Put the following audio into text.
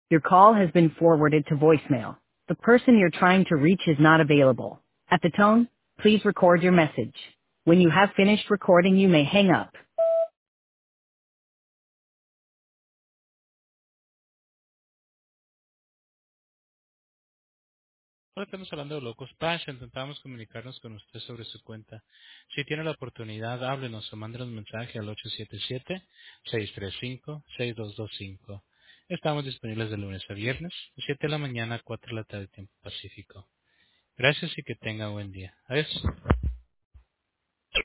Your call has been forwarded to voicemail. The person you're trying to reach is not available. At the tone, please record your message. When you have finished recording, you may hang up. Hola, estamos hablando de Locos Splash. Intentamos comunicarnos con usted sobre su cuenta. Si tiene la oportunidad, háblenos o mándenos un mensaje al 877-635-6225. Estamos disponibles de lunes a viernes, de 7 de la mañana a 4 de la tarde, tiempo pacífico. Gracias y que tenga buen día. Adiós.